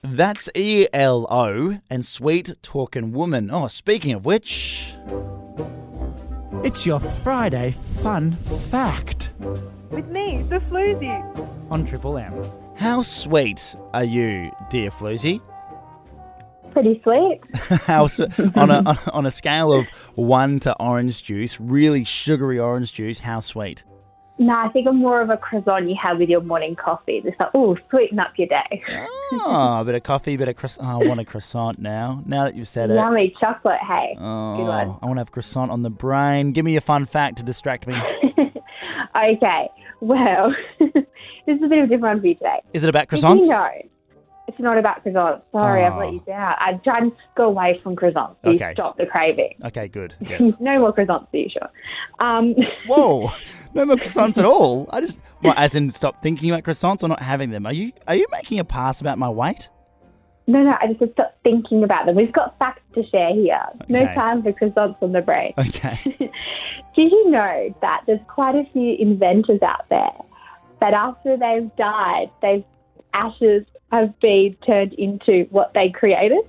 That's ELO and Sweet Talkin' Woman. Oh, speaking of which... It's your Friday fun fact With me, the Floozy. on Triple M. How sweet are you, dear Floozy? Pretty sweet. On a scale of 1 to orange juice, really sugary orange juice, how sweet? No, I think I'm more of a croissant you have with your morning coffee. Just like, oh, sweeten up your day. Oh, a bit of coffee, a bit of croissant. Oh, I want a croissant now. Now that you've said it. Yummy chocolate, hey. Oh, Good one. I want to have croissant on the brain. Give me a fun fact to distract me. Okay, well, this is a bit of a different one for you today. Is it about Did croissants? you know? It's not about croissants. Sorry, I've let you down. I tried to go away from croissants so Okay. you stop the craving. Okay, good. Yes. No more croissants, are you sure? Whoa, no more croissants at all. As in stop thinking about croissants or not having them. Are you making a pass about my weight? No, I just said stop thinking about them. We've got facts to share here. No Okay. time for croissants on the brain. Okay. Did you know that there's quite a few inventors out there that after they've died, their ashes have been turned into what they created?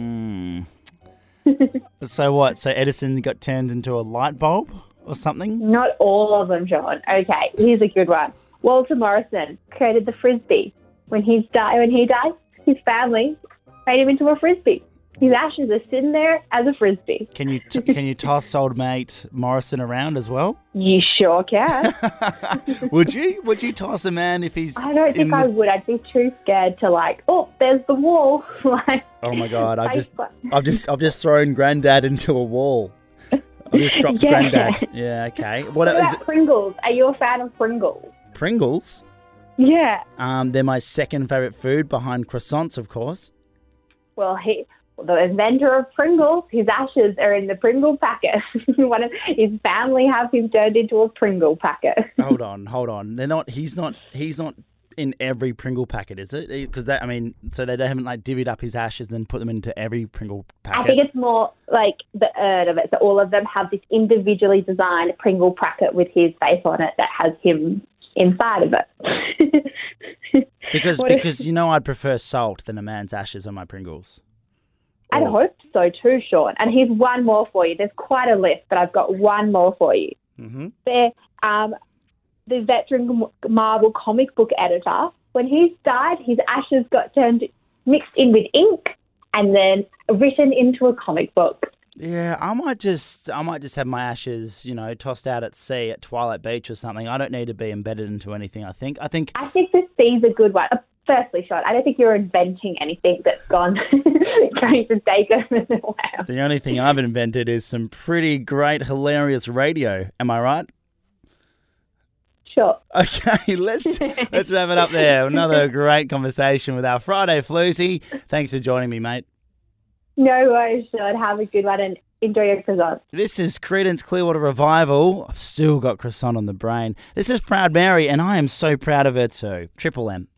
So what? So Edison got turned into a light bulb or something? Not all of them, John. Okay, here's a good one. Walter Morrison created the Frisbee. When he died, his family made him into a Frisbee. His ashes are sitting there as a Frisbee. Can you toss old mate Morrison around as well? You sure can. Would you? Would you toss a man if he's? I don't think I would. I'd be too scared to there's the wall. Oh my God! Face- I've just thrown Grandad into a wall. I've just dropped Yeah. Grandad. Yeah. Okay. What is about it? Pringles? Are you a fan of Pringles? Pringles. Yeah. They're my second favourite food behind croissants, of course. Well, the inventor of Pringles, his ashes are in the Pringle packet. His family have him turned into a Pringle packet. Hold on. They're not. He's not in every Pringle packet, is it? Because so they haven't divvied up his ashes and then put them into every Pringle packet. I think it's more like the urn of it. So all of them have this individually designed Pringle packet with his face on it that has him inside of it. Because I'd prefer salt than a man's ashes on my Pringles. I'd hope so too, Sean. And here's one more for you. There's quite a list, but I've got one more for you. Mm-hmm. The veteran Marvel comic book editor, when he died, his ashes got mixed in with ink and then written into a comic book. Yeah, I might just have my ashes, tossed out at sea at Twilight Beach or something. I don't need to be embedded into anything. I think the sea's a good one. Firstly, Sean, I don't think you're inventing anything that's going to take over the world. the only thing I've invented is some pretty great, hilarious radio. Am I right? Sure. Okay, let's wrap it up there. Another great conversation with our Friday Floozy. Thanks for joining me, mate. No worries, Sean. Have a good one and enjoy your croissants. This is Creedence Clearwater Revival. I've still got croissant on the brain. This is Proud Mary, and I am so proud of her too. Triple M.